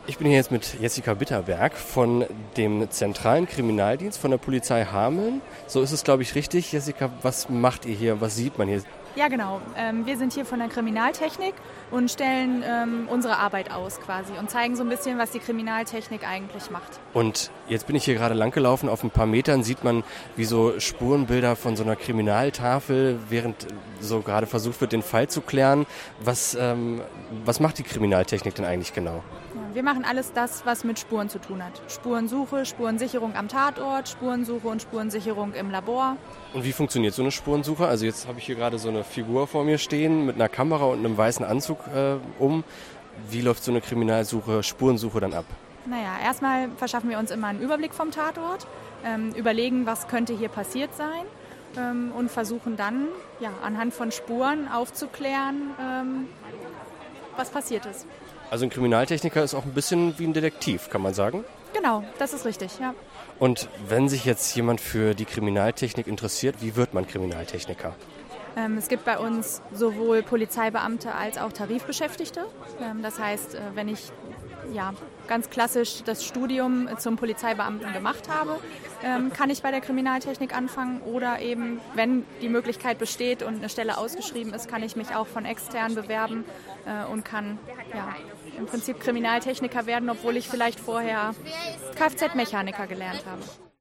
Ich bin hier jetzt mit Jessica Bitterberg von dem Zentralen Kriminaldienst von der Polizei Hameln. So ist es, glaube ich, richtig. Jessica, was macht ihr hier? Was sieht man hier? Ja, genau. Wir sind hier von der Kriminaltechnik und stellen unsere Arbeit aus quasi und zeigen so ein bisschen, was die Kriminaltechnik eigentlich macht. Und jetzt bin ich hier gerade langgelaufen. Auf ein paar Metern sieht man wie so Spurenbilder von so einer Kriminaltafel, während so gerade versucht wird, den Fall zu klären. Was macht die Kriminaltechnik denn eigentlich genau? Ja, wir machen alles das, was mit Spuren zu tun hat. Spurensuche, Spurensicherung am Tatort, Spurensuche und Spurensicherung im Labor. Und wie funktioniert so eine Spurensuche? Also jetzt habe ich hier gerade so eine Figur vor mir stehen mit einer Kamera und einem weißen Anzug um. Wie läuft so eine Kriminalsuche, Spurensuche dann ab? Naja, erstmal verschaffen wir uns immer einen Überblick vom Tatort, überlegen, was könnte hier passiert sein und versuchen dann anhand von Spuren aufzuklären, was passiert ist. Also ein Kriminaltechniker ist auch ein bisschen wie ein Detektiv, kann man sagen? Genau, das ist richtig, ja. Und wenn sich jetzt jemand für die Kriminaltechnik interessiert, wie wird man Kriminaltechniker? Es gibt bei uns sowohl Polizeibeamte als auch Tarifbeschäftigte. Das heißt, wenn ich ganz klassisch das Studium zum Polizeibeamten gemacht habe, kann ich bei der Kriminaltechnik anfangen. Oder eben, wenn die Möglichkeit besteht und eine Stelle ausgeschrieben ist, kann ich mich auch von extern bewerben und kann im Prinzip Kriminaltechniker werden, obwohl ich vielleicht vorher Kfz-Mechaniker gelernt habe.